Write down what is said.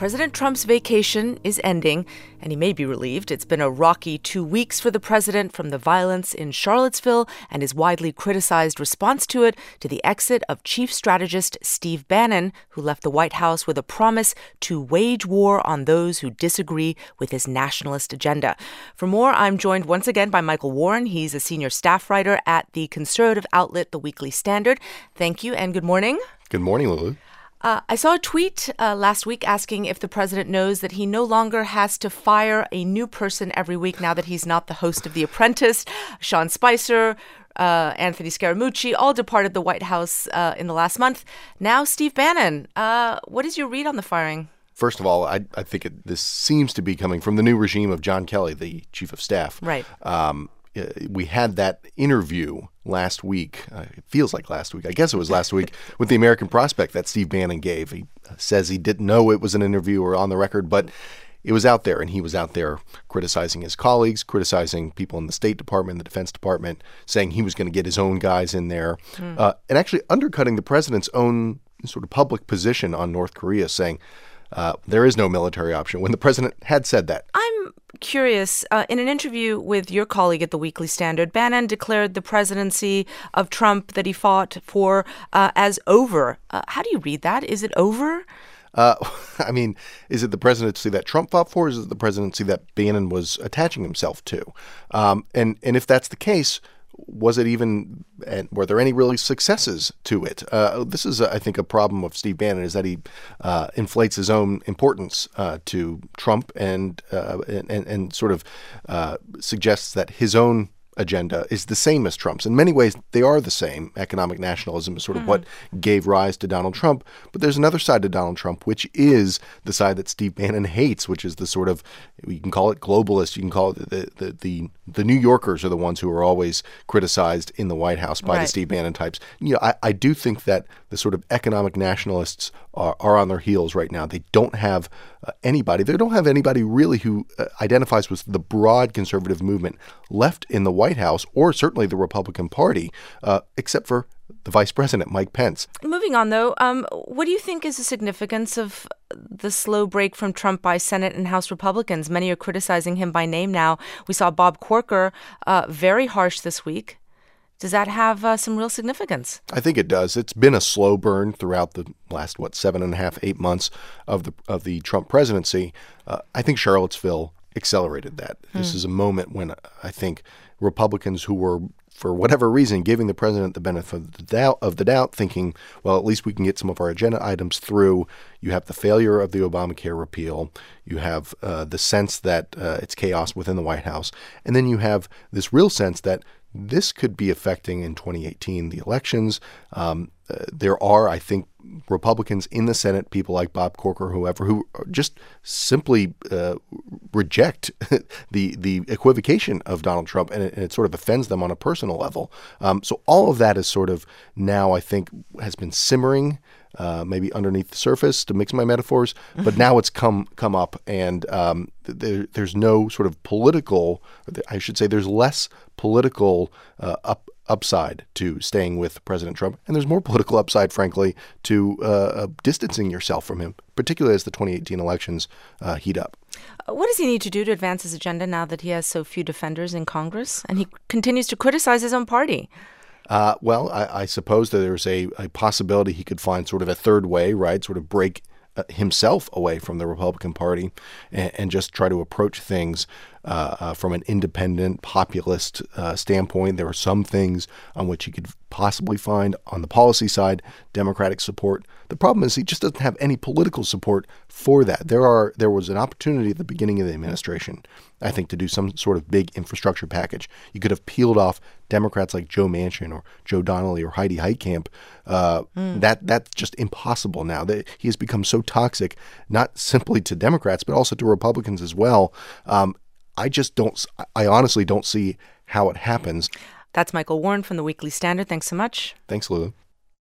President Trump's vacation is ending, and he may be relieved. It's been a rocky 2 weeks for the president, from the violence in Charlottesville and his widely criticized response to it, to the exit of Chief Strategist Steve Bannon, who left the White House with a promise to wage war on those who disagree with his nationalist agenda. For more, I'm joined once again by Michael Warren. He's a senior staff writer at the conservative outlet, The Weekly Standard. Thank you, and good morning. Good morning, Lulu. I saw a tweet last week asking if the president knows that he no longer has to fire a new person every week now that he's not the host of The Apprentice. Sean Spicer, Anthony Scaramucci all departed the White House in the last month. Now Steve Bannon. What is your read on the firing? First of all, I think this seems to be coming from the new regime of John Kelly, the chief of staff. Right. We had that interview last week. It feels like last week. I guess it was last week with the American Prospect that Steve Bannon gave. He says he didn't know it was an interview or on the record, but it was out there, and he was out there criticizing his colleagues, criticizing people in the State Department, the Defense Department, saying he was going to get his own guys in there, and actually undercutting the president's own sort of public position on North Korea, saying there is no military option, when the president had said that. I'm curious. In an interview with your colleague at The Weekly Standard, Bannon declared the presidency of Trump that he fought for as over. How do you read that? Is it over? I mean, is it the presidency that Trump fought for, or is it the presidency that Bannon was attaching himself to? And if that's the case, was it even, and were there any really successes to it? This is, I think, a problem of Steve Bannon, is that he inflates his own importance to Trump and sort of suggests that his own agenda is the same as Trump's. In many ways, they are the same. Economic nationalism is sort of what gave rise to Donald Trump. But there's another side to Donald Trump, which is the side that Steve Bannon hates, which is the sort of, you can call it globalist, you can call it the New Yorkers are the ones who are always criticized in the White House by the Steve Bannon types. You know, I do think that the sort of economic nationalists are on their heels right now. They don't have anybody. They don't have anybody really who identifies with the broad conservative movement left in the White House, or certainly the Republican Party, except for the Vice President, Mike Pence. Moving on, though, what do you think is the significance of the slow break from Trump by Senate and House Republicans? Many are criticizing him by name now. We saw Bob Corker very harsh this week. Does that have some real significance? I think it does. It's been a slow burn throughout the last, 7.5, 8 months of the Trump presidency. I think Charlottesville accelerated that. This is a moment when I think Republicans who were, for whatever reason, giving the president the benefit of the doubt, thinking, well, at least we can get some of our agenda items through. You have the failure of the Obamacare repeal. You have the sense that it's chaos within the White House. And then you have this real sense that this could be affecting in 2018 the elections. There are, I think, Republicans in the Senate, people like Bob Corker, whoever, who just simply reject the equivocation of Donald Trump, and it sort of offends them on a personal level. So all of that is sort of now, I think, has been simmering, maybe underneath the surface, to mix my metaphors, but now it's come up, and there's no sort of political, I should say there's less political upside to staying with President Trump, and there's more political upside, frankly, to distancing yourself from him, particularly as the 2018 elections heat up. What does he need to do to advance his agenda now that he has so few defenders in Congress, and he continues to criticize his own party? Well, I suppose that there's a possibility he could find sort of a third way, right? Sort of break himself away from the Republican Party and just try to approach things from an independent, populist standpoint. There are some things on which he could possibly find, on the policy side, Democratic support. The problem is he just doesn't have any political support for that. There was an opportunity at the beginning of the administration, I think, to do some sort of big infrastructure package. You could have peeled off Democrats like Joe Manchin or Joe Donnelly or Heidi Heitkamp. That's just impossible now. He has become so toxic, not simply to Democrats, but also to Republicans as well. I honestly don't see how it happens. That's Michael Warren from The Weekly Standard. Thanks so much. Thanks, Lulu.